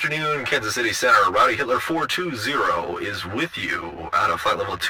afternoon, Kansas City Center. Rowdy Hitler 420 is with you out of flight level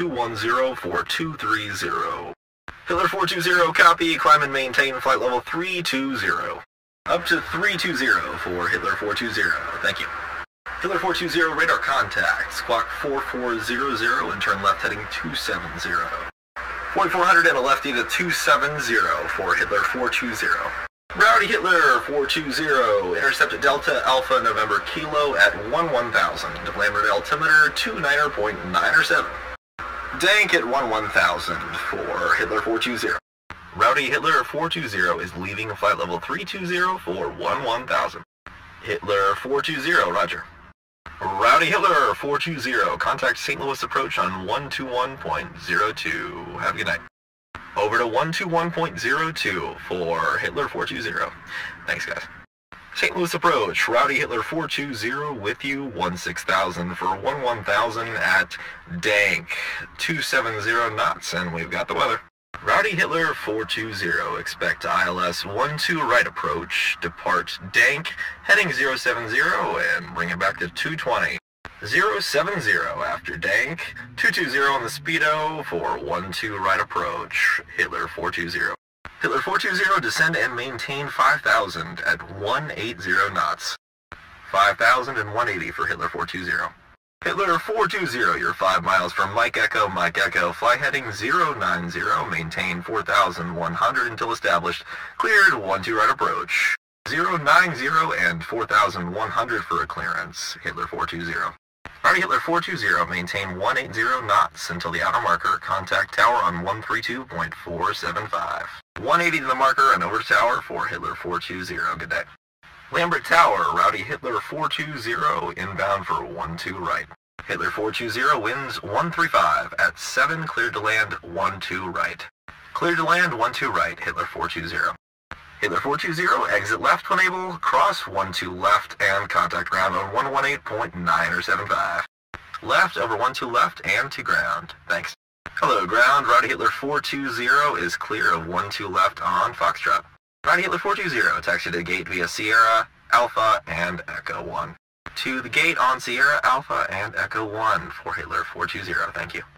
210-4230. Hitler 420, copy, climb and maintain flight level 320. Up to 320 for Hitler 420, thank you. Hitler 420, radar contact, squawk 4400 and turn left heading 270. 4400 and a lefty to 270 for Hitler 420. Rowdy Hitler 420, intercept at Delta Alpha November Kilo at 1000. Landward altimeter 29.907. Dank at 1000 for Hitler 420. Rowdy Hitler 420 is leaving flight level 320 for 1000. Hitler 420, roger. Rowdy Hitler 420, contact St. Louis approach on 121.02. Have a good night. Over to 121.02 for Hitler 420. Thanks, guys. St. Louis approach, Rowdy Hitler 420 with you, 16,000 for 11,000 at Dank, 270 knots, and we've got the weather. Rowdy Hitler 420, expect ILS 12 right approach, depart Dank, heading 070 and bring it back to 220. 070 after Dank, 220 on the Speedo for 12 right approach, Hitler 420. Hitler 420, descend and maintain 5,000 at 180 knots. 5,000 and 180 for Hitler 420. Hitler 420, you're 5 miles from Mike Echo, fly heading 090, maintain 4,100 until established, cleared 12 right approach. 090 and 4,100 for a clearance, Hitler 420. Rowdy Hitler 420, maintain 180 knots until the outer marker, contact tower on 132.475. 180 to the marker and over to tower for Hitler 420, good day. Lambert Tower, Rowdy Hitler 420, inbound for 12 right. Hitler 420, winds 135 at 7, cleared to land 12 right. Cleared to land 12 right, Hitler 420. Hitler 420, exit left when able, cross 12 left and contact ground on 118.975. Left over 12 left and to ground. Thanks. Hello ground, Rowdy Hitler 420 is clear of 12 left on Foxtrot. Rowdy Hitler 420, taxi to the gate via Sierra, Alpha, and Echo 1. To the gate on Sierra, Alpha, and Echo 1 for Hitler 420, thank you.